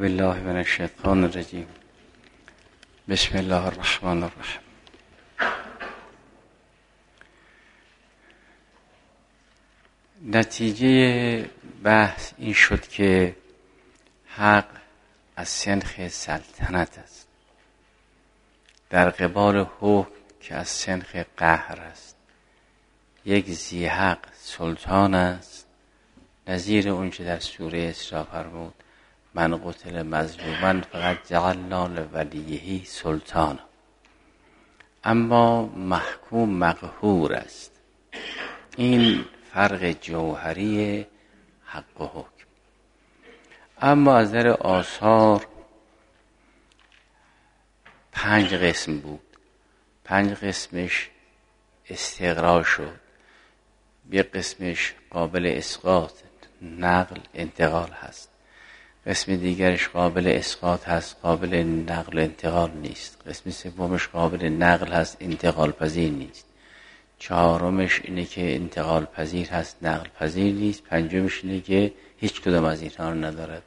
بالله من الشیطان الرجیم. بسم الله الرحمن الرحیم. نتیجه بحث این شد که حق از سنخ سلطنت است در قبال حکم که از سنخ قهر است. یک ذی حق سلطان است، نظیر اون که در سوره اسراء فرمود من قتل مظلوما فقد جعلنا لولیه سلطانا. اما محکوم مقهور است. این فرق جوهری حق و حکم. اما از نظر آثار 5 قسم بود. 5 قسمش استقرار شد. یک قسمش قابل اسقاط، نقل، انتقال هست. قسم دیگرش قابل اسقاط هست، قابل نقل و انتقال نیست. قسم سومش قابل نقل هست، انتقال پذیر نیست. 4مش اینه که انتقال پذیر هست، نقل پذیر نیست. 5مش اینه که هیچ کدام از اینها رو ندارد.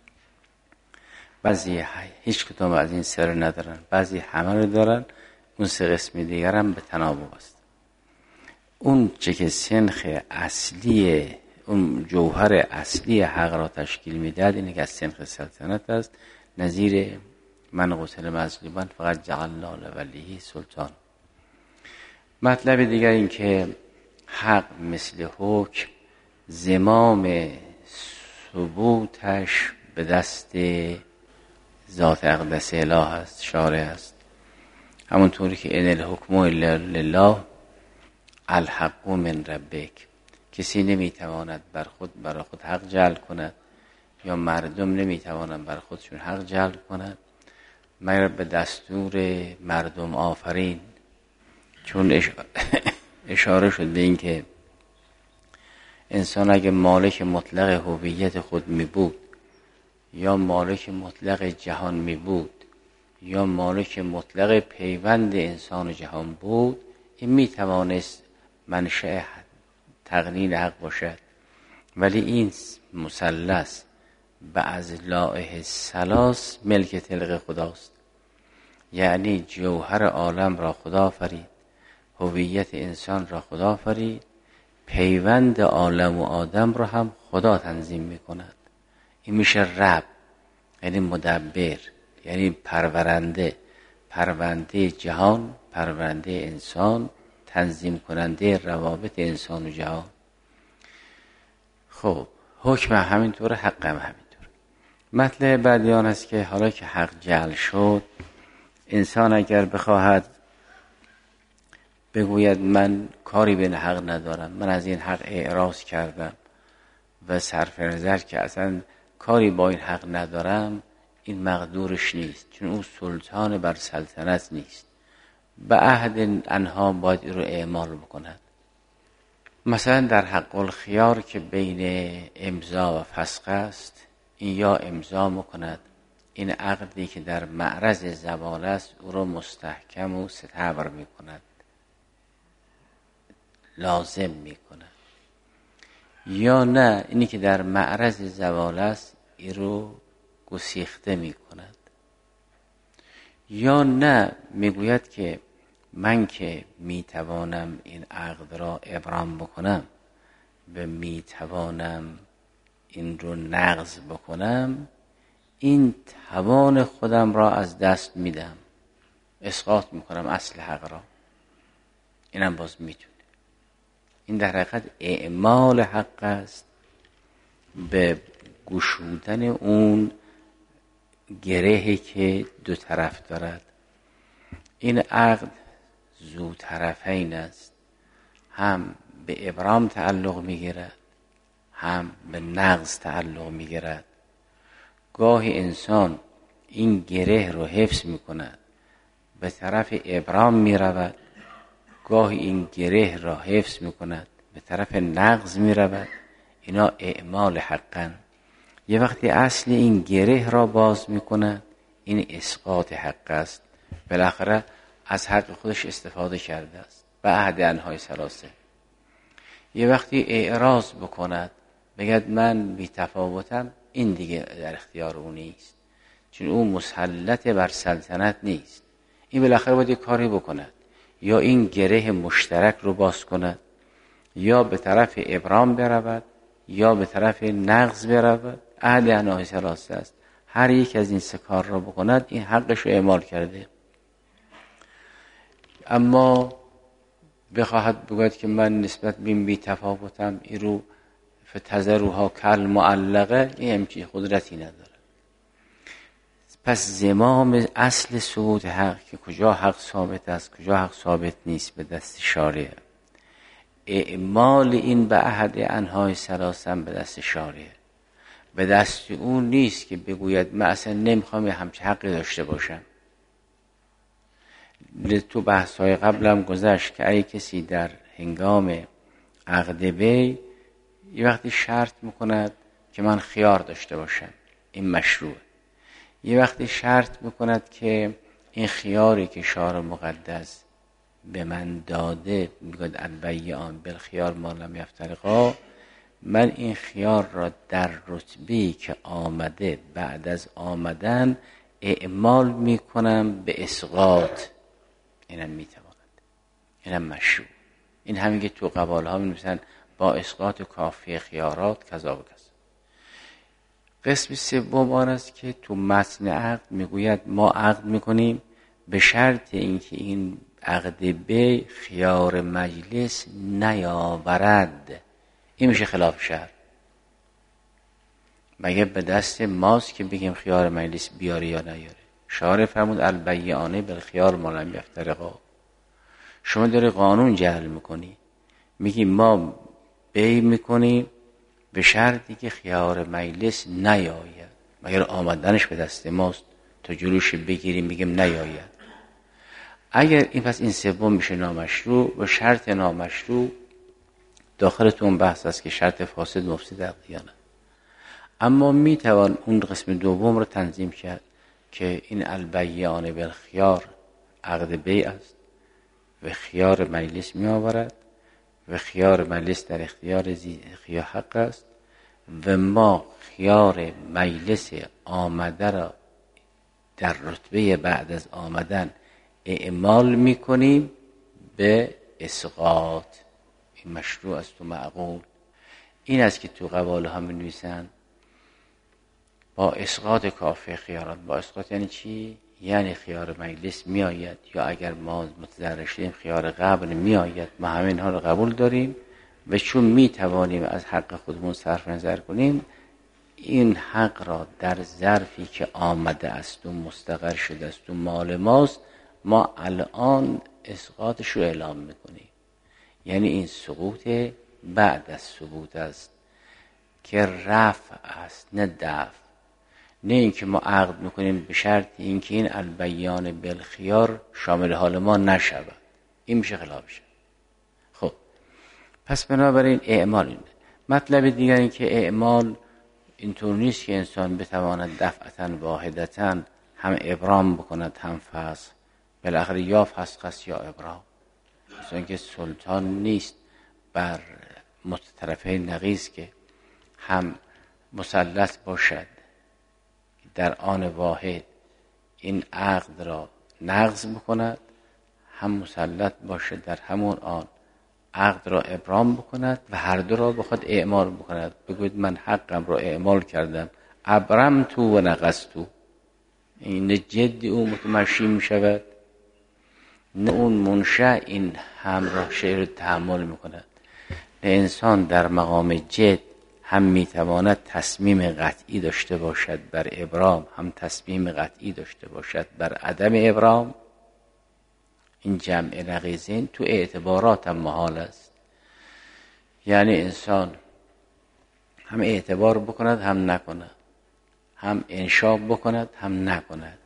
بعضی هیچ کدام از این سر ندارن، بعضی همه رو دارن. اون 3 قسم دیگر هم به تناوب است. اون چه که سنخ اصلی، اون جوهر اصلی حق را تشکیل میدهد اینه که از سنخ سلطنت است، نظیر من قتل مظلوما فقط جعلنا لولیه سلطان. مطلب دیگر این که حق مثل حکم زمام ثبوتش به دست ذات اقدس اله است، شارع است. همونطوری که ان الحکم الا لله الحق من ربک. کسی نمیتواند برای خود حق جلب کند یا مردم نمیتوانند برای خودشون حق جلب کنند مگر به دستور مردم آفرین. چون اشاره شد به این که انسان اگه مالک مطلق هویت خود می بود یا مالک مطلق جهان می بود یا مالک مطلق پیوند انسان و جهان بود، این می توانست منشأ تقنین حق باشد. ولی این مثلث به اضلاع 3 ملک تلق خداست. یعنی جوهر عالم را خدا آفرید، هویت انسان را خدا آفرید، پیوند عالم و آدم را هم خدا تنظیم می کند. این میشه رب، یعنی مدبر، یعنی پرونده جهان، پرونده انسان، تنظیم کننده روابط انسان و جهان. خب حکم همینطور، حق هم همینطور. مطلب بعدی آن است که حالا که حق جعل شد، انسان اگر بخواهد بگوید من کاری به حق ندارم، من از این حق اعراض کردم و صرف نظر که اصلا کاری با این حق ندارم، این مقدورش نیست، چون او سلطان بر سلطنت نیست. به عهد انها باید این رو اعمال بکند. مثلا در حق الخیار که بین امضا و فسخ است، این یا امضا میکند، این عقدی که در معرض زوال است او رو مستحکم و ستبر میکند، لازم میکند. یا نه، اینی که در معرض زوال است این رو گسیخته میکند. یا نه، میگوید که من که میتوانم این عقد را ابرام بکنم و میتوانم این رو نقض بکنم، این توان خودم را از دست میدم، اسقاط میکنم اصل حق را. اینم باز میتونه. این در حقیقت اعمال حق است به گشودن اون گرهی که 2 طرف دارد. این عقد ذو طرفین است، هم به ابرام تعلق میگیرد، هم به نقض تعلق میگیرد. گاهی انسان این گره رو حفظ میکند، به طرف ابرام میرود، گاهی این گره را حفظ میکند، به طرف نقض میرود. اینا اعمال حقن. یه وقتی اصل این گره را باز میکند، این اسقاط حق است. بالاخره از حق خودش استفاده کرده است به عهد انهای 3. یه وقتی اعراض بکند، بگد من بی تفاوتم، این دیگه در اختیار او نیست. چون او مسلط بر سلطنت نیست. این بالاخره باید کاری بکند، یا این گره مشترک رو باز کند، یا به طرف ابرام برود، یا به طرف نقض برود. عهد انواع ثلاثه است. هر یک از این سه کار را بکند این حقش رو اعمال کرده. اما بخواهد بگوید که من نسبت به این بی تفاوتم، این رو فتذروها کل معلقه، این همچین قدرتی نداره. پس زمام اصل ثبوت حق که کجا حق ثابت است کجا حق ثابت نیست به دست شارع، اعمال این به احد انواع ثلاثه به دست شارع. به دست اون نیست که بگوید من اصلا نمیخوام همچه حقی داشته باشم. تو بحث‌های قبلم گذشت که اگه کسی در هنگام عقد بی یه وقتی شرط میکند که من خیار داشته باشم، این مشروعه. یه وقتی شرط میکند که این خیاری که شارع مقدس به من داده، میگه البیعان بالخیار ما لم یفترقا، من این خیار را در رتبه‌ای که آمده بعد از آمدن اعمال میکنم به اسقاط. اینم میتواند، اینم مشروع. این همین که تو قواله ها می‌نویسن با اسقاط کافی خیارات کذا و کذا. قسم سوم آن است که تو متن عقد میگوید ما عقد میکنیم به شرط اینکه این عقد بی خیار مجلس نیاورد. این میشه خلاف شرع. مگه به دست ماست که بگیم خیار مجلس بیاره یا نیاره؟ شارع فرمود البیعانه بالخیار ما لم یفترقا. شما داری قانون جعل میکنی، میگی ما بی میکنیم به شرطی که خیار مجلس نیاید. مگر آمدنش به دست ماست تا جلوش بگیریم میگیم نیاید؟ اگر این پس این سوم میشه نامشروع. و شرط نامشروع داخلتون بحث است که شرط فاسد مفسد عقدیانه. اما میتوان اون قسم دوم رو تنظیم کرد که این البیعانه بالخیار عقد بیع است و خیار مجلس می آورد و خیار مجلس در اختیار خیار حق است و ما خیار مجلس آمده را در رتبه بعد از آمدن اعمال می کنیم به اسقاط. این مشروع است و معقول. این است که تو قواله ها می نویسن با اسقاط کافی خیارات. با اسقاط یعنی چی؟ یعنی خیار مجلس می آید، یا اگر ما متضرر شدیم خیار قبل می آید. ما همه اینها رو قبول داریم و چون می توانیم از حق خودمون صرف نظر کنیم، این حق را در ظرفی که آمده است و مستقر شده است و مال ماست، ما الان اسقاطش رو اعلام میکنیم. یعنی این سقوط بعد از ثبوت است که رفع است نه دفع. نه اینکه ما عقد میکنیم به شرط اینکه این البیان بالخیار شامل حال ما نشود. این میشه خلاف شد. خب پس بنابراین اعمال اینه. مطلب دیگر این که اعمال اینطور نیست که انسان بتواند دفعتاً واحدتاً هم ابرام بکند هم فسخ. بالاخره یا فسخ است یا ابرام. مثلا که سلطان نیست بر متطرفین نقیض که هم مسلط باشد در آن واحد این عقد را نقض بکند، هم مسلط باشد در همون آن عقد را ابرام بکند و هر دو را بخواد اعمال بکند. بگوید من حقم را اعمال کردم، ابرم تو و نقض تو. این جد او متمشی می شود، نه اون منشأ این همراه شعر تحمل می کند. نه انسان در مقام جد هم میتواند تصمیم قطعی داشته باشد بر ابرام، هم تصمیم قطعی داشته باشد بر عدم ابرام. این جمع نقیضین تو اعتبارات هم محال است. یعنی انسان هم اعتبار بکند هم نکند، هم انشاء بکند هم نکند.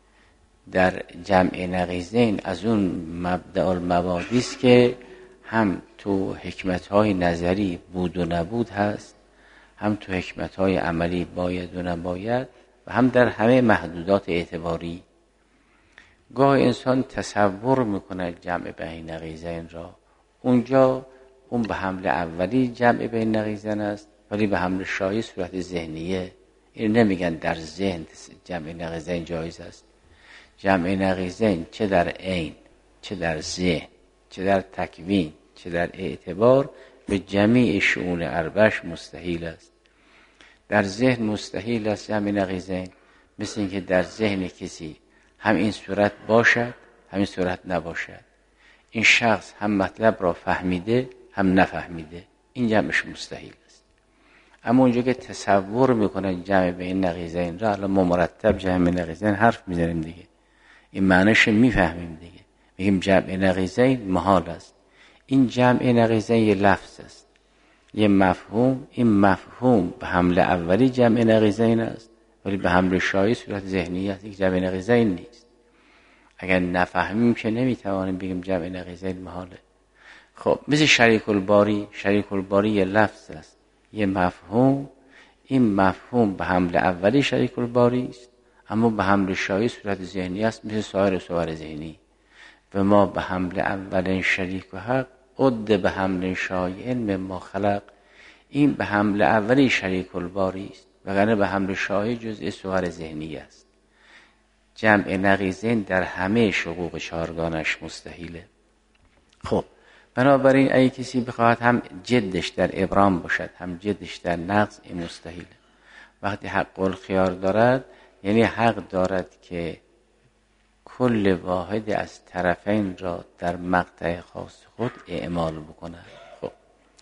در جمع نقیضین از اون مبدأ المبادی است که هم تو حکمت‌های نظری بود و نبود هست، هم تو حکمت‌های عملی باید و نباید، و هم در همه محدودات اعتباری. گاه انسان تصور میکنه جمع بین نقیضین را، اونجا اون به حمل اولی جمع بین نقیضین است، ولی به حمل شایی صورت ذهنیه. این نمیگن در ذهن جمع نقیضین جایز است. جمع نقیضین چه در عین، چه در ذهن، چه در تکوین، چه در اعتبار به جمیع شؤون اربعش مستحیل است. در ذهن مستحیل است جمع نقیضین، مثل اینکه در ذهن کسی هم این صورت باشد هم این صورت نباشد. این شخص هم مطلب را فهمیده هم نفهمیده، این جمعش مستحیل است. اما اونجا که تصور میکنن جمع بین نقیضین را، الان ما مرتب جمع نقیضین حرف میزنیم دیگه، این معنیش میفهمیم دیگه، میگیم جمع نقیضین محال است. این جمع نقیضین یه لفظ است، یه مفهوم. این مفهوم به حمل اولی جمع نقیضین است، ولی به حمل شایی صورت ذهنی است، یک جمع نقیضین نیست. اگر نفهمیم که نمیتوانیم بگیم جمع نقیضین محاله. خب مثل شریک الباری، شریک الباری یه لفظ است، یه مفهوم. این مفهوم به حمل اولی شریک الباری است، اما به حمل شایی صورت ذهنی است، مثل سایر صور ذهنی. و ما به حمل اولین شریک و حق عد به حمل شایع مما خلق. این به حمل اولی شریک الباری است، وگرنه به حمل شایع جزء صور ذهنی است. جمع نقیضین در همه شقوق چهارگانش مستحیله. خب بنابراین اگه کسی بخواهد هم جدش در ابرام باشد هم جدش در نقض، این مستحیله. وقتی حق الخیار دارد یعنی حق دارد که کل واحد از طرفین را در مقطع خاص خود اعمال بکند. خب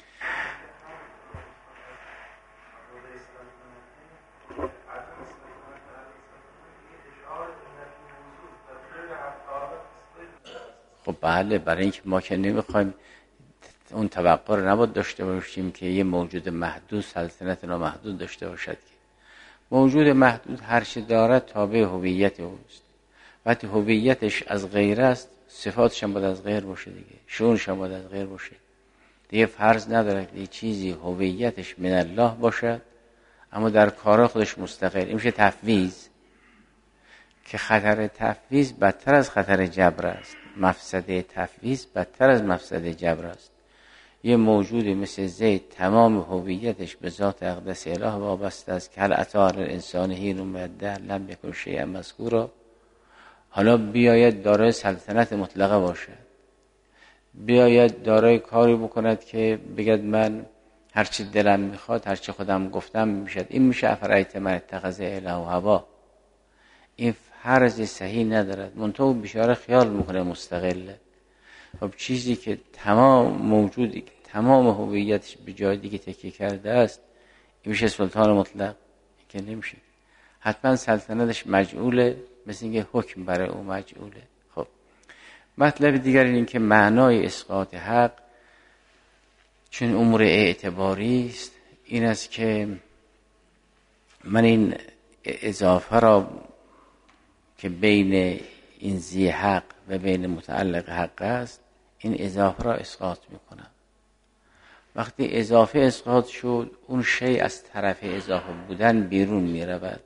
خب بله، برای اینکه ما که نمیخوایم اون توقع رو نباید داشته باشیم که یه موجود محدود سلطنت نامحدود داشته باشد. که موجود محدود هر چه دارد تابع هویت اوست. وقتی هویتش از غیر است، صفاتش هم باید از غیر باشه دیگه، شؤونش هم باید از غیر باشه دیگه. فرض نداره که چیزی هویتش من الله باشد اما در کار خودش مستقل. این میشه تفویض، که خطر تفویض بدتر از خطر جبر است. مفسده تفویض بدتر از مفسده جبر است. یه موجودی مثل زید تمام هویتش به ذات اقدس اله وابسته است که هل اتی علی الانسان حین من الدهر لم یکن شیئا مذکورا. حالا بیاید دارای سلطنت مطلقه باشد، بیاید دارای کاری بکند که بگد من هرچی دلم میخواد هرچی خودم گفتم میشد. این میشه افرایت من اتخذ اله و هوا. این فرض صحیح ندارد، منطقه بیچاره خیال میکنه مستقله. خب چیزی که تمام موجودی که تمام هویتش به جای دیگه تکیه کرده است، این میشه سلطان مطلق؟ که نمیشه. حتما سلطنتش مجعوله، مثل اینکه حکم برای او مجعوله. خب مطلب دیگر این که معنای اسقاط حق چون امور اعتباری است، این است که من این اضافه را که بین این ذی حق و بین متعلق حق است، این اضافه را اسقاط میکنم. وقتی اضافه اسقاط شد، اون شیء از طرف اضافه بودن بیرون میرود،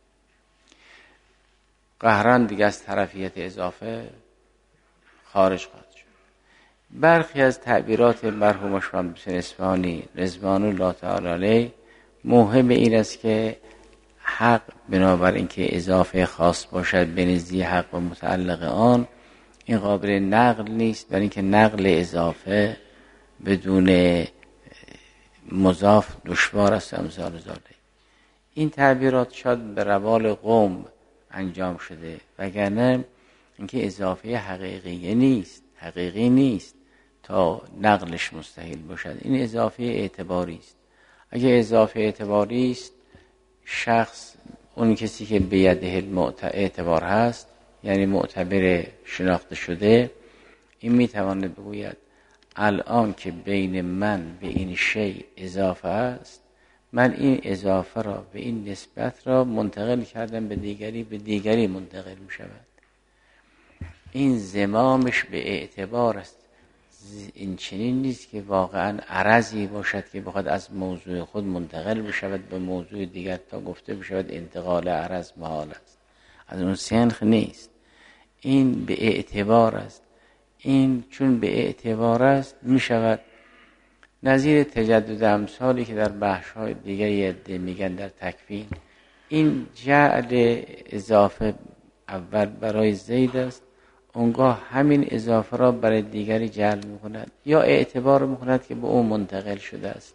قهران دیگه از طرفیت اضافه خارج خواهد شد. برخی از تعبیرات مرحوم شمس اصفهانی رضوان الله تعالی علیه موهم این است که حق بنابر اینکه اضافه خاص باشد بین ذی حق و متعلق آن، این قابل نقل نیست، برای اینکه نقل اضافه بدون مضاف دشوار است. امثال ذالک این تعبیرات شاید به روال قوم انجام شده، وگرنه اینکه اضافه حقیقی نیست تا نقلش مستحیل باشد. این اضافه اعتباری است. اگه اضافه اعتباری است، شخص اون کسی که به یده اعتبار هست، یعنی معتبر شناخته شده، این میتواند بگوید الان که بین من به این شیء اضافه است، من این اضافه را به این نسبت را منتقل کردم به دیگری منتقل می شود. این زمامش به اعتبار است. این چنین نیست که واقعا عرضی باشد که بخواد از موضوع خود منتقل بشود به موضوع دیگر تا گفته بشود انتقال عرض محال است. از اون سنخ نیست. این به اعتبار است. این چون به اعتبار است می شود نظیر تجدد امثالی که در بحث‌های دیگری میگن در تکوین، این جعل اضافه اول برای زید است، اونگاه همین اضافه را برای دیگری جعل میکند یا اعتبار میکند که به اون منتقل شده است.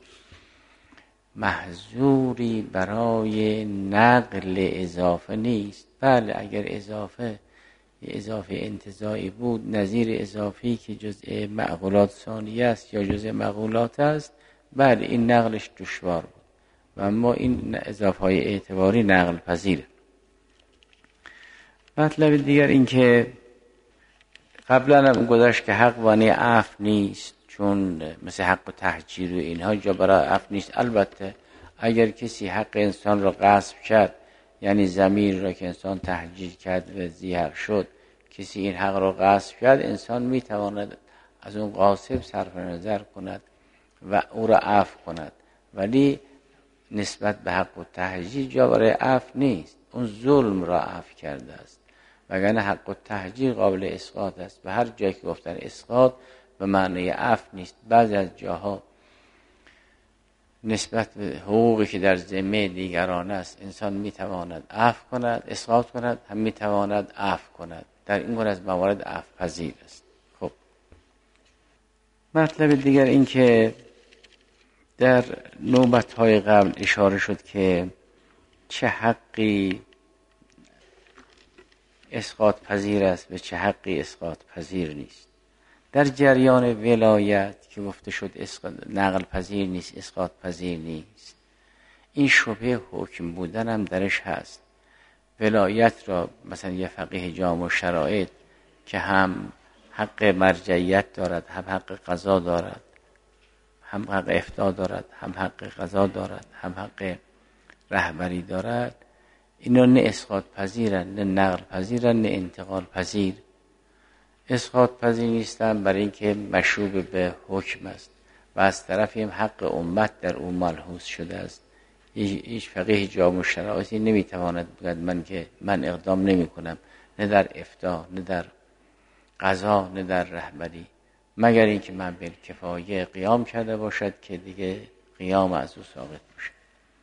محظوری برای نقل اضافه نیست. بله اگر اضافه انتزاعی بود، نظیر اضافی که جزء معقولات ثانیه است یا جزء معقولات است، بله این نقلش دشوار بود و اما این اضافه های اعتباری نقل پذیره. مطلب دیگر این که قبلا هم گذاشت که حق وانی عفو نیست، چون مثل حق و تهجیر و اینها جا برای عفو نیست. البته اگر کسی حق انسان را غصب کرد، یعنی ضمیر را که انسان تهجیر کرد و زیهر شد، کسی این حق را غصب کرد، انسان میتواند از اون غاصب صرف نظر کند و او را عفو کند، ولی نسبت به حق و تهجیر جا برای عفو نیست، اون ظلم را عفو کرده است. وگرنه حق و تهجیر قابل اسقاط است و هر جایی که گفتن اسقاط به معنی عفو نیست. بعضی از جاها نسبت به حقوقی که در ذمه دیگران است انسان میتواند عفو کند، اسقاط کند، هم میتواند عفو کند. در این گونه از موارد عفو پذیر است. خب مطلب دیگر این که در نوبت‌های قبل اشاره شد که چه حقی اسقاط پذیر است و چه حقی اسقاط پذیر نیست. در جریان ولایت که گفته شد نقل پذیر نیست، اسقاط پذیر نیست، این شبه حکم بودن هم درش هست. ولایت را مثلا یه فقیه جامع شرایط که هم حق مرجعیت دارد، هم حق قضا دارد، هم حق افتاء دارد، هم حق قضا دارد، هم حق رهبری دارد، اینا نه اسقاط پذیرن، نه نقل پذیرن، نه انتقال پذیر. اسقاط پذیر نیستن برای اینکه مشروب به حکم است و از طرفی هم حق امت در اون ملحوظ شده است. هیچ فقیه جامع شرایطی نمیتواند بگوید من اقدام نمی کنم، نه در افتاء، نه در قضا، نه در رهبری، مگر اینکه من بالکفایه قیام کرده باشد که دیگه قیام از او ساقط باشد.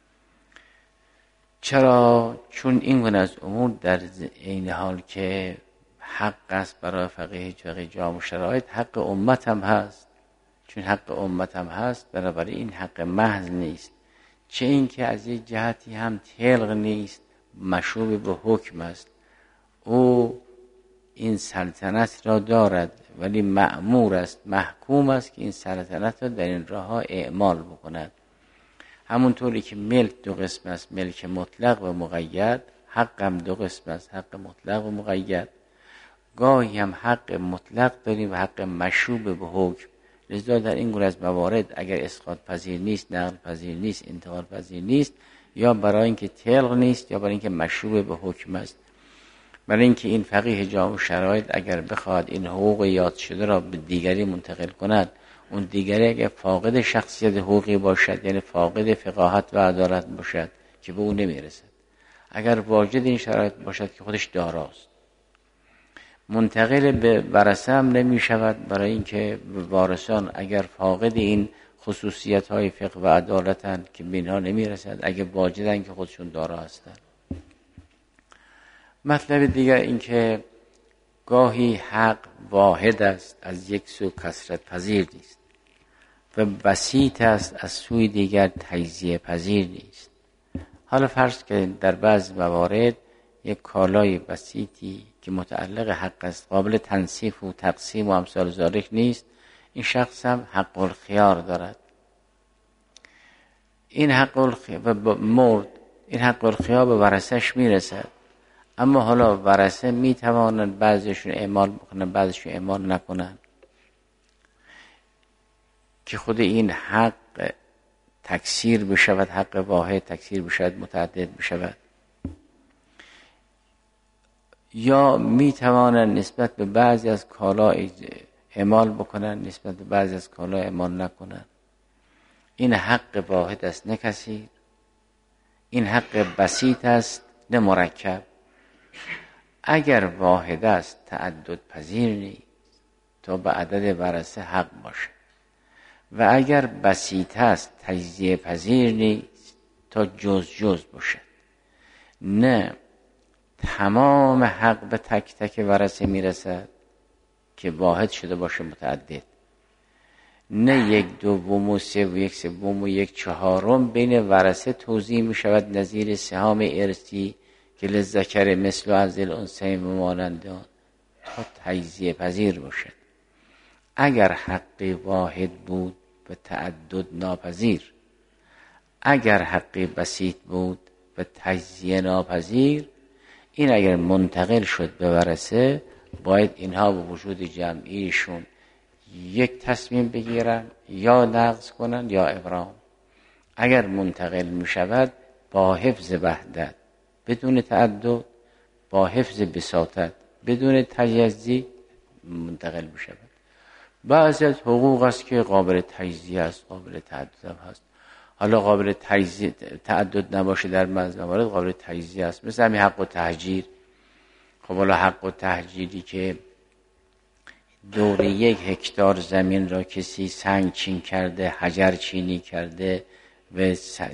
چرا؟ چون این گونه از امور در این حال که حق است برای فقیه جامع شرایط، حق امت هم هست. چون حق امت هم هست، بنابراین این حق محض نیست، چه این که از یک جهتی هم تلق نیست، مشروب به حکم است. او این سلطنت را دارد ولی مأمور است، محکوم است که این سلطنت را در این راه ها اعمال بکند. همونطوری که ملک دو قسم است، ملک مطلق و مقید، حق هم دو قسم است، حق مطلق و مقید. گاهی هم حق مطلق داریم و حق مشروب به حکم. لذا در این گونه از موارد اگر اسقاط پذیر نیست، نقل پذیر نیست، انتقال پذیر نیست، یا برای اینکه تلق نیست یا برای اینکه مشروب به حکم است. برای اینکه این فقیه جامع شرایط اگر بخواد این حقوق یاد شده را به دیگری منتقل کند، اون دیگری اگر فاقد شخصیت حقوقی باشد، یعنی فاقد فقاهت و عدالت باشد که به اون نمیرسد، اگر واجد این شرایط باشد که خودش داراست، منتقل به ورثه هم نمی شود، برای اینکه وارثان اگر فاقد این خصوصیت های فقه و عدالتن که به اینها نمی رسد، اگر واجدن که خودشون دارا هستن. مطلب دیگر این که گاهی حق واحد است، از یک سو کثرت پذیر نیست و بسیط است، از سوی دیگر تجزیه پذیر نیست. حالا فرض که در بعض موارد یک کالای بسیطی که متعلق حق است، قابل تنصیف و تقسیم و امثال ذالک نیست، این شخص هم حق الخیار دارد. این حق الخیار به ورثه‌اش میرسد، اما حالا ورثه میتوانند بعضیشون اعمال بکنن، بعضیشون اعمال نکنن، که خود این حق تکثیر بشود، حق واحد تکثیر بشود، متعدد بشود. یا میتوانند نسبت به بعضی از کالا اعمال بکنن، نسبت به بعضی از کالا اعمال نکنن. این حق واحد است نه کثیر، این حق بسیط است نه مرکب. اگر واحد است تعدد پذیر نیست تا به عدد ورثه حق باشه، و اگر بسیط است تجزیه پذیر نیست تا جز باشه. نه تمام حق به تک تک ورثه میرسد که واحد شده باشه متعدد، نه یک دوم و سه و یک سوم و یک چهارم بین ورثه توزیع می شود نظیر سهام ارثی که للذکر مثل حظ الانثیین و مانند آن تا تجزیه پذیر باشد. اگر حقی واحد بود به تعدد ناپذیر، اگر حقی بسیط بود به تجزیه ناپذیر، این اگر منتقل شد به ورثه باید اینها به وجود جمعیشون یک تصمیم بگیرن، یا نقض کنن یا ابرام. اگر منتقل می شود با حفظ وحدت بدون تعدد، با حفظ بساطت بدون تجزی منتقل می شود. بعضی از حقوق است که قابل تجزیه است، قابل تعدد هم هست. حالا قابل تعدد نباشه در بعضی موارد قابل تجزیه است، مثل همین حق و تهجیر. خب حالا حق و تهجیری که دور 1 هکتار زمین را کسی سنگ چین کرده، حجر چینی کرده و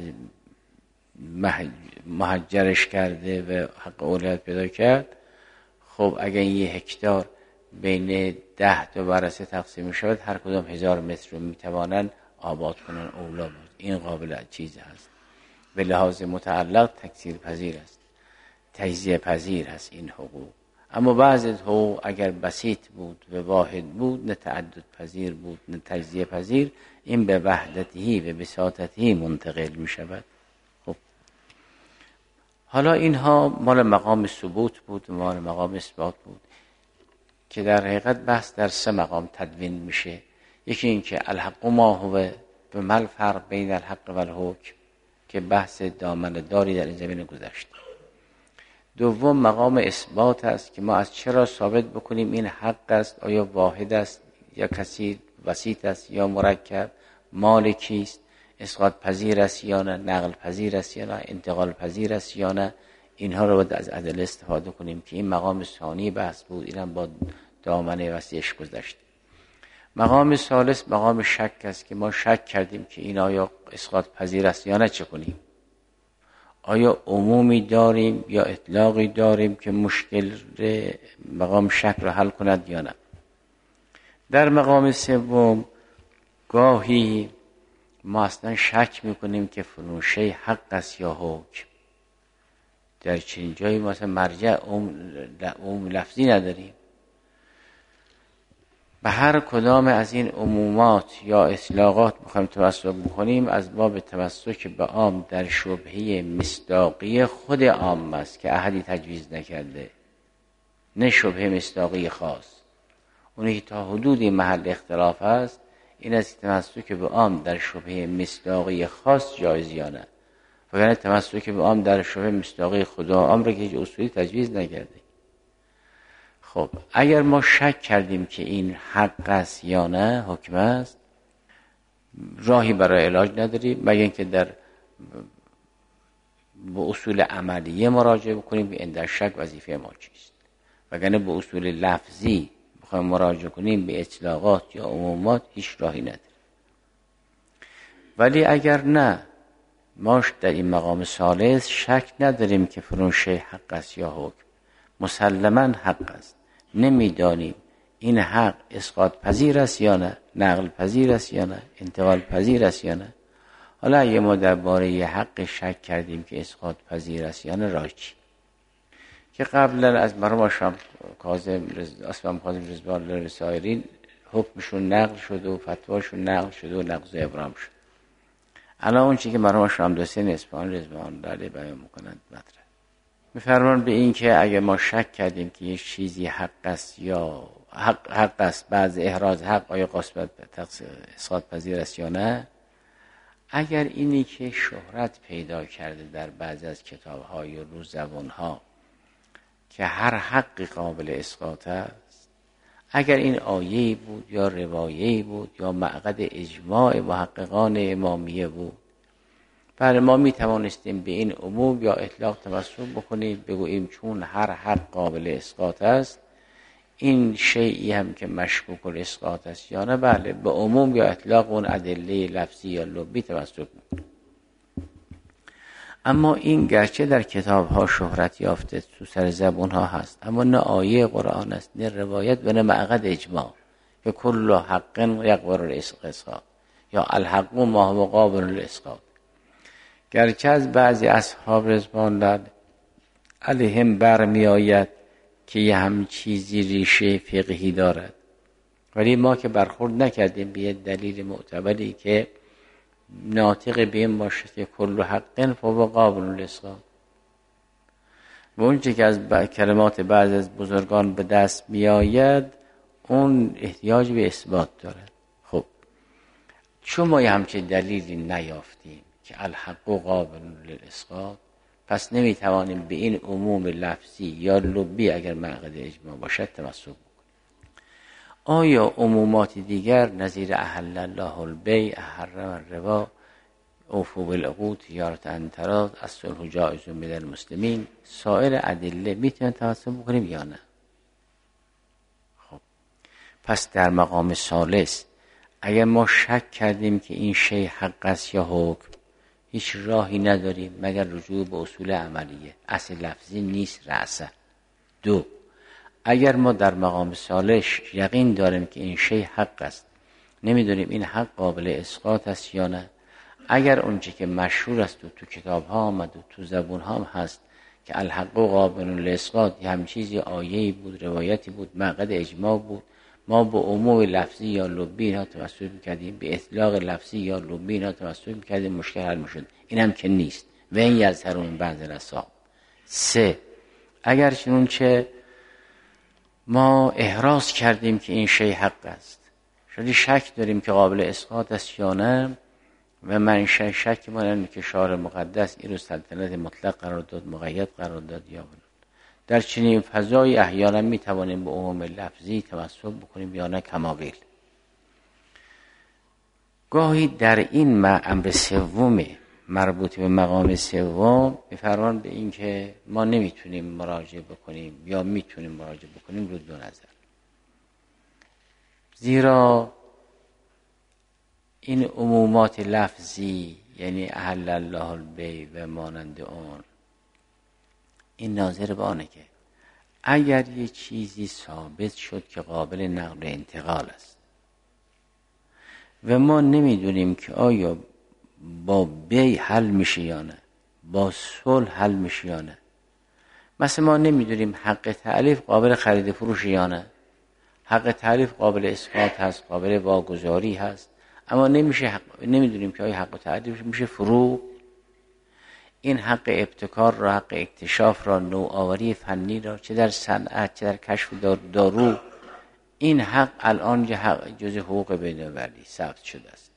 محجرش کرده و حق اولیت پیدا کرد، خب اگر 1 هکتار بین 10 تا ورثه تقسیم شود، هر کدام 1000 متر رو میتوانند آباد کنن، اولا بود. این قابل چیز هست، به لحاظ متعلق تکثیر پذیر است، تجزیه پذیر هست این حقوق. اما بعضی از حقوق اگر بسیط بود و واحد بود، نه تعدد پذیر بود نه تجزیه پذیر، این به وحدتی و بساطتی منتقل می شود. خب حالا اینها مال مقام ثبوت بود و مال مقام اثبات بود که در حقیقت بحث در 3 مقام تدوین میشه. یکی این که الحق ما هو، به مل فرق بین الحق و الحکم که بحث دامن داری در این زمینه گذشت. دوم مقام اثبات است که ما از چرا ثابت بکنیم این حق است، آیا واحد است یا کثیر، بسیط است یا مرکب، مال کیست، اسقاط پذیر است یا نه، نقل پذیر است یا نه، انتقال پذیر است یا نه. اینها رو باید از ادله استفاده کنیم که این مقام ثانی بحث بود، اینم با دامنه وسیعش گذشت. مقام ثالث مقام شک است که ما شک کردیم که این آیا اسقاط پذیر است یا نه، چه کنیم؟ آیا عمومی داریم یا اطلاقی داریم که مشکل مقام شک را حل کند یا نه؟ در مقام سوم گاهی ما اصلا شک میکنیم که فلان حق است یا حکم. در چنین جایی مثلا مرجع عموم لفظی نداریم. به هر کدام از این عمومات یا اطلاقات میخوایم توسط بکنیم، از باب توسط به عام در شبهه مصداقی خود عام است که احدی تجویز نکرده، نه شبهه مصداقی خاص. اونی که تا حدودی محل اختلاف است این است که تمسک به عام در شبهه مصداقی خاص جایز یا نه، وگرنه تمسک به عام در شبهه مصداقی خدا عام را که هیچ اصولی تجویز نکرده. خب اگر ما شک کردیم که این حق است یا نه، حکم است، راهی برای علاج نداریم مگر اینکه در به اصول عملیه مراجعه بکنیم که این در شک وظیفه ما چیست، وگرنه به اصول لفظی بخوایم مراجعه کنیم به اطلاقات یا عمومات هیچ راهی نداریم. ولی اگر نه، ما در این مقام ثالث شک نداریم که فلان شیء حق است یا حکم، مسلماً حق است، نمیدانیم این حق اسقاط پذیر است یا نه، نقل پذیر است یا نه، انتقال پذیر است یا نه. حالا اگه ما درباره ی حق شک کردیم که اسقاط پذیر است یا نه، راه چی؟ که قبلا از مرحوم شام کاظم رضوان الله رسائلی حکمشون نقل شد و فتواشون نقل شد و نقض ابرام شد. الان اون چیزی که مرحوم شام حسین اصفهانی رضوان الله علیه بیان میکنند مطرح میفرمان به این که اگر ما شک کردیم که یک چیزی حق است یا حق است، بعض احراز حق آیا قاصد اسقاط پذیر است یا نه، اگر اینی که شهرت پیدا کرده در بعضی از کتاب‌های روزبان‌ها که هر حقی قابل اسقاط است، اگر این آیه‌ای بود یا روایه‌ای بود یا معقد اجماع محققان امامیه بود، بله ما می توانستیم به این عموم یا اطلاق توسط بکنیم، بگوییم چون هر حق قابل اسقاط است، این شیئی هم که مشکوک الاسقاط است یا نه، بله به عموم یا اطلاق اون ادله لفظی یا لغوی توسط بکنیم. اما این گرچه در کتاب ها شهرت یافته، تو سر زبون ها هست، اما نه آیه قرآن است، نه روایت و نه معقد اجماع. که کل حق یقبل الاسقاط، یا الحق ما هو قابل الاسقاط. گرچه از بعضی اصحاب رضوان الله علیهم برمی آید که یه هم چیزی ریشه فقهی دارد، ولی ما که برخورد نکردیم به دلیل معتبری که ناطق به این باشد که کل حق فهو قابل الاسقاط. و اونچه که از کلمات بعض از بزرگان به دست می آید اون احتیاج به اثبات دارد. خب چون ما همچین دلیلی نیافتیم که الحق قابل للاسقاط، پس نمیتوانیم به این عموم لفظی یا لبی اگر معقد اجماع باشد تمسک بکنیم. آیا عمومات دیگر نظیر احل الله البیع، حرم الربا، اوفوا بالعقود، تجارت عن تراض، الصلح جائز بین المسلمین، سایر ادله میتونیم تمسک بکنیم یا نه؟ خب پس در مقام ثالث اگر ما شک کردیم که این شی حق است یا حکم، هیچ راهی نداریم مگر رجوع به اصول عملیه، اصل لفظی نیست رأسا. دو، اگر ما در مقام ثالث یقین داریم که این شی حق است، نمیدونیم این حق قابل اسقاط است یا نه، اگر اونچه که مشهور است و تو کتاب ها آمد و تو زبون ها هم هست که الحق قابل للاسقاط، یه هم چیزی آیه‌ای بود، روایتی بود، معقد اجماع بود، ما با عموم لفظی یا لبی اینا تمسک می‌کردیم، به اطلاق لفظی یا لبی اینا تمسک می‌کردیم، مشکل حل می‌شد. این هم که نیست. و این یظهرون بعض الاصحاب. سه، اگر چنانچه ما احراز کردیم که این شی حق است، شدی شک داریم که قابل اسقاط است یا نه، و من شک ما اینه که شارع مقدس این رو سلطنت مطلق قرار داد، مقید قرار داد یا نه. در چنین فضای احیانا می توانیم به عموم لفظی تمسک بکنیم یا نه کمابیل. گاهی در این امر سوم مربوط به مقام سوم می‌فرمان به این که ما نمیتونیم مراجعه بکنیم یا میتونیم مراجعه بکنیم رو دو نظر. زیرا این عمومات لفظی یعنی احل الله البیع و مانند اون، این ناظر به آنه که اگر یه چیزی ثابت شد که قابل نقل و انتقال است و ما نمیدونیم که آیا با بیع حل میشه یا نه، با صلح حل میشه یا نه. مثلا ما نمیدونیم حق تألیف قابل خرید فروش یا نه، حق تألیف قابل اسقاط هست، قابل واگذاری هست، اما نمیدونیم که آیا حق تألیف میشه فروغ. این حق ابتکار را، حق اکتشاف را، نوآوری فنی را، چه در صنعت چه در کشف دارو، این حق الان جزء حقوق بین‌المللی ثبت شده است.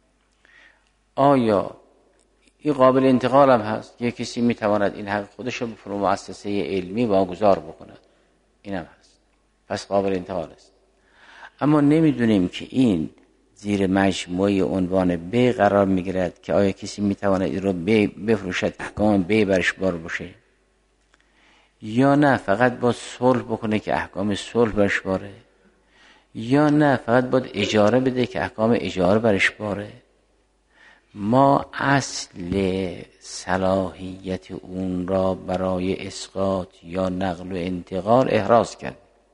آیا این قابل انتقال هم هست؟ یک کسی میتواند این حق خودش رو به مؤسسه علمی واگذار بکند، این هم هست، پس قابل انتقال است. اما نمیدونیم که این زیر مجموعه عنوان بیع قرار میگیرد که آیا کسی میتواند این رو بفروشد، احکام بیع برش بار باشه یا نه فقط با صلح بکنه که احکام صلح برش باره، یا نه فقط باید اجاره بده که احکام اجاره برش باره. ما اصل صلاحیت اون را برای اسقاط یا نقل و انتقال احراز کرد،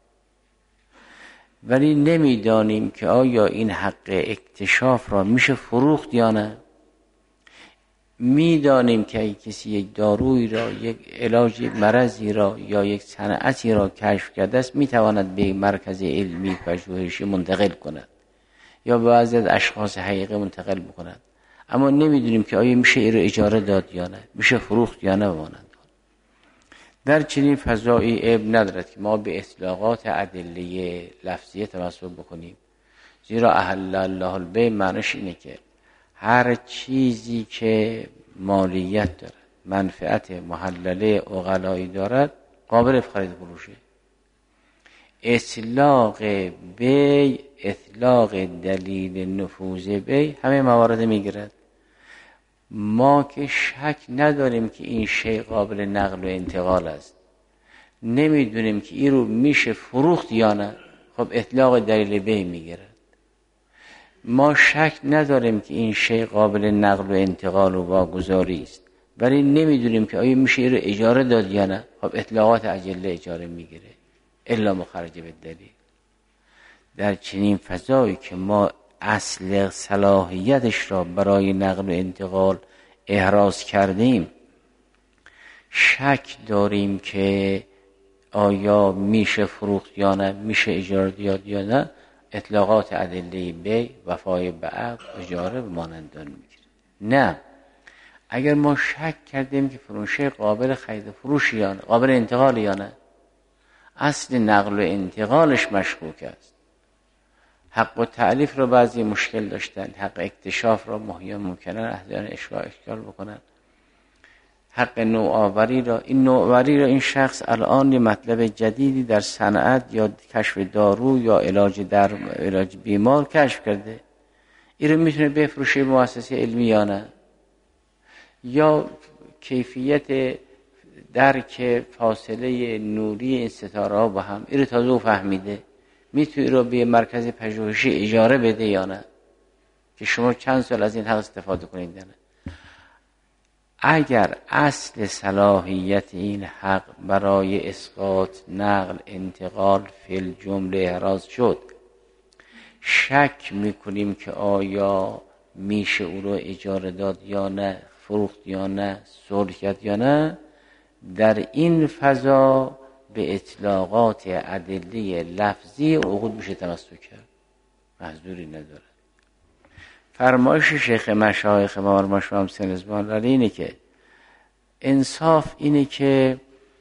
ولی نمیدانیم که آیا این حق اکتشاف را میشه فروخت یا نه. میدانیم که کسی یک دارویی را، یک علاج یک مرضی را یا یک صنعتی را کشف کرده است، میتواند به مرکز علمی پژوهشی منتقل کند یا به بعضی از اشخاص حقیقی منتقل بکند، اما نمیدونیم که آیا میشه این رو اجاره داد یا نه، میشه فروخت یا نه بماند. در چنین فضایی عیب ندارد که ما به اطلاقات ادله لفظیه تمسک بکنیم، زیرا احل الله البیع معنیش اینه که هر چیزی که مالیت دارد، منفعت محلله عقلایی دارد، قابل خرید فروشه. اطلاق بیع، اطلاق دلیل نفوذ بیع همه موارد میگیرد. ما که شک نداریم که این شی قابل نقل و انتقال است، نمیدونیم که این رو میشه فروخت یا نه، خب اطلاق دلیل بیع میگیرد. ما شک نداریم که این شی قابل نقل و انتقال و واگذاری است، ولی نمیدونیم که آیا میشه این رو اجاره داد یا نه. خب اطلاقات اجله اجاره میگیره الا مخرج به دلیل. در چنین فضایی که ما اصل صلاحیتش را برای نقل و انتقال احراز کردیم، شک داریم که آیا میشه فروخت یا نه، میشه اجاره داد یا نه، اطلاقات ادله بیع، وفای به عقد، اجاره و مانند آن میگیره. نه، اگر ما شک کردیم که فروشه قابل خرید و فروش یا نه، قابل انتقال یا نه، اصل نقل و انتقالش مشکوک است. حق و تعلیف را بعضی مشکل داشتن، حق اکتشاف را ممکنه احیانا اشکال بکنن، حق نوآوری را، این نوآوری را این شخص الان یه مطلب جدیدی در صنعت یا کشف دارو یا علاج بیمار کشف کرده، این رو میتونه بفروشه مؤسسه علمی یا نه، یا کیفیت درک فاصله نوری این ستاره ها با هم، این رو تازه او فهمیده، میتونه رو به مرکز پژوهشی اجاره بده یا نه که شما چند سال از این حق استفاده کنید یا نه. اگر اصل صلاحیت این حق برای اسقاط نقل انتقال فی الجمله احراز شد، شک میکنیم که آیا میشه او رو اجاره داد یا نه، فروخت یا نه، صلح کرد یا نه، در این فضا به اطلاقات ادله لفظی عقود میشه تمسک کرد، محذوری نداره. فرمایش شیخ مشایخ ما مرحوم سنزبان اینه که انصاف اینه که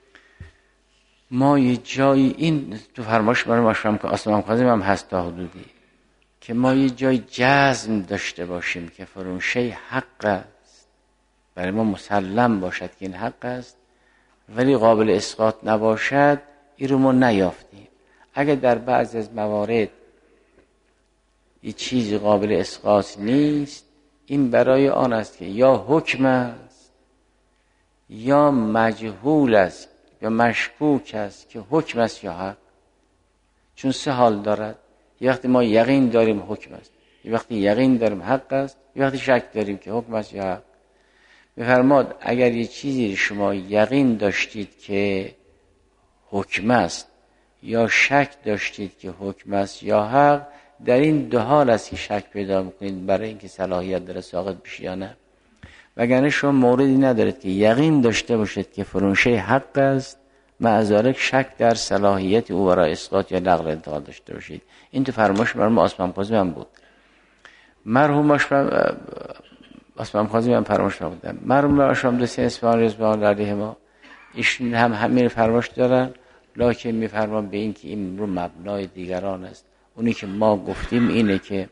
ما یه جایی، این تو فرمایش برای مشروم که آسمان کاظم هم هست تا حدودی، که ما یه جای جزم داشته باشیم که فروشه حق است، برای ما مسلم باشد که این حق است، ولی قابل اسقاط نباشد، این رو ما نیافتیم. اگر در بعض از موارد یه چیزی قابل اسقاط نیست، این برای آن است که یا حکم است یا مجهول است یا مشکوک است که حکم است یا حق. چون سه حال دارد، یه وقتی ما یقین داریم حکم است، یه وقتی یقین داریم حق است، یه وقتی شک داریم که حکم است یا حق. بفرماد اگر یه چیزی شما یقین داشتید که حکم است یا شک داشتید که حکم است یا حق، در این دو حال است که شک پیدا میکنید برای اینکه صلاحیت داره ساقط بشه یا نه. وگرنه شما موردی ندارید که یقین داشته باشید که فروشه حق است، مع ذالک شک در صلاحیت او برای اسقاط یا نقل انتقال داشته باشید. این تو فرمایش مرحوم آسمان کاظم هم بود. مرحوم آسمان کاظم هم فرمایش بودن. مرحوم آشام دوستی اصفهان رضوان علیه ما ایشون هم همین فرمایش دارن، لکن میفرمان به این که این رو مبنای دیگران است. اونی که ما گفتیم اینه که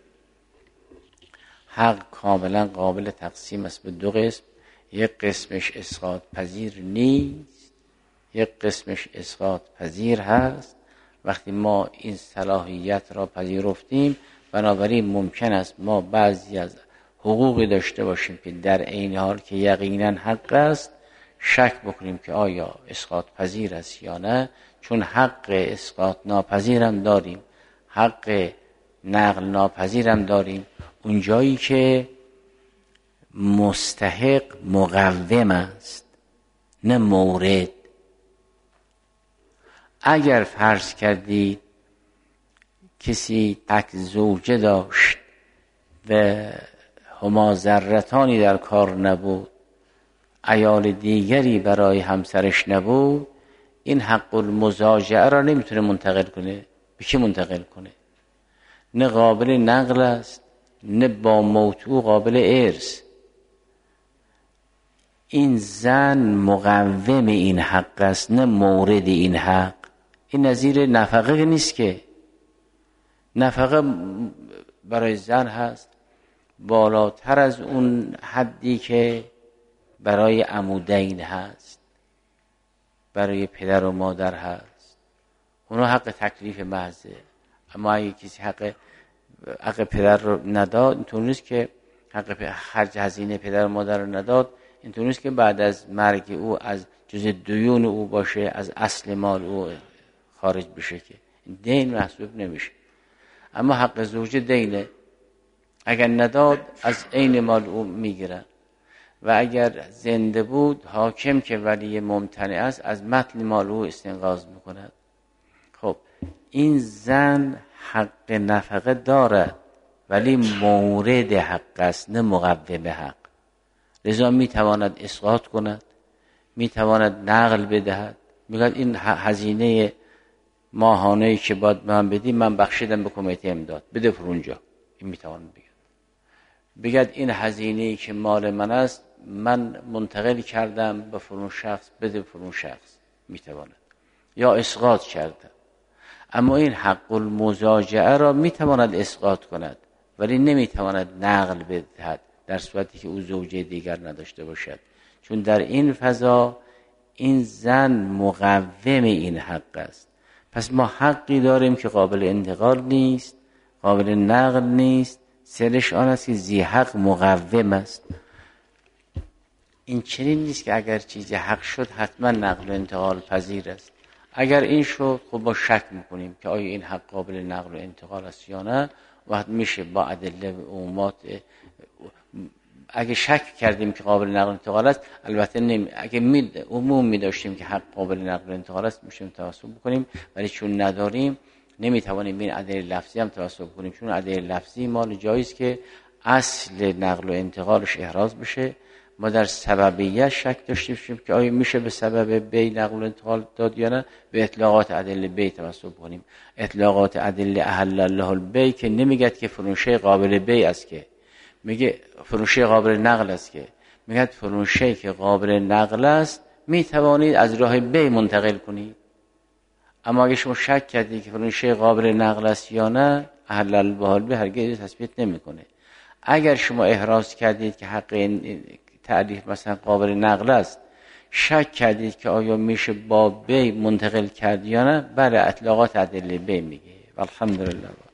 حق کاملا قابل تقسیم است به دو قسم، یک قسمش اسقاط پذیر نیست، یک قسمش اسقاط پذیر هست. وقتی ما این صلاحیت را پذیرفتیم، بنابراین ممکن است ما بعضی از حقوقی داشته باشیم که در عین حال که یقینا حق است، شک بکنیم که آیا اسقاط پذیر است یا نه، چون حق اسقاط ناپذیرم داریم، حق نقل ناپذیرم داریم. اونجایی که مستحق مقوم است نه مورد. اگر فرض کردید کسی تک زوجه داشت و هما ذرتانی در کار نبود، عیال دیگری برای همسرش نبود، این حق المزاجعه را نمیتونه منتقل کنه. به کی منتقل کنه؟ نه قابل نقل است، نه با موضوع قابل ارث. این زن مقوم این حق است، نه مورد این حق. این نظیر نفقه نیست که نفقه برای زن هست بالاتر از اون حدی که برای عمودین هست، برای پدر و مادر هست. اونا حق تکلیف محضه. اما اگه کسی حق پدر رو نداد، اینطور نیست که حق خرج هزینه پدر و مادر رو نداد، اینطور نیست که بعد از مرگ او از جز دیون او باشه، از اصل مال او خارج بشه، که دین محسوب نمیشه. اما حق زوجه دینه، اگر نداد از عین مال او میگیرن. و اگر زنده بود حاکم که ولی ممتنع است از متن مال او استنقاض میکند. خب این زن حق نفقه دارد ولی مورد حق است نه مقوم حق، لذا میتواند اسقاط کند، میتواند نقل بدهد، میگه این هزینه ماهانه‌ای که باید من بدی من بخشیدم به کمیته امداد بده پر اونجا. این میتواند بگد این هزینه‌ای که مال من است من منتقل کردم به فلان شخص بده فلان شخص، میتواند. یا اسقاط کرده. اما این حق المزاجعه را میتواند اسقاط کند ولی نمیتواند نقل بدهد در صورتی که او زوجه دیگر نداشته باشد، چون در این فضا این زن مقوم این حق است. پس ما حقی داریم که قابل انتقال نیست، قابل نقل نیست، سرش آن است که ذی حق مقوم است. این چنین نیست که اگر چیزی حق شد حتما نقل و انتقال پذیر است. اگر این شد خب با شک میکنیم که آیا این حق قابل نقل و انتقال است یا نه، وقت میشه با ادله و عمومات. اگه شک کردیم که قابل نقل و انتقال است، البته اگه عموم میداشتیم که حق قابل نقل و انتقال است میشیم توسط بکنیم، ولی چون نداریم نمیتوانیم این ادله لفظی هم توسط کنیم، چون ادله لفظی مال جاییست که اصل نقل و انتقالش احراز بشه. ما در سببیت شک داشتیم که آیا میشه به سبب بی نقل و انتقال داد یا نه، به اطلاقات ادله بی توسط کنیم. اطلاقات ادله احل الله البی که نمیگه که فلان شی قابل بی است، که میگه فلان شی قابل نقل است، که میگه فلان شی که قابل نقل است میتوانید از راه بی منتقل کنید. اما اگه شما شک کردید که فلان شی قابل نقل است یا نه، احل الله البی هرگز تثبیت نمیکنه. اگر شما احراز کردید که حق این تعریف مثلا قابل نقل است، شک کردید که آیا میشه با بی منتقل کرد یا نه، بله اطلاقات ادله بی میگه. والحمدلله.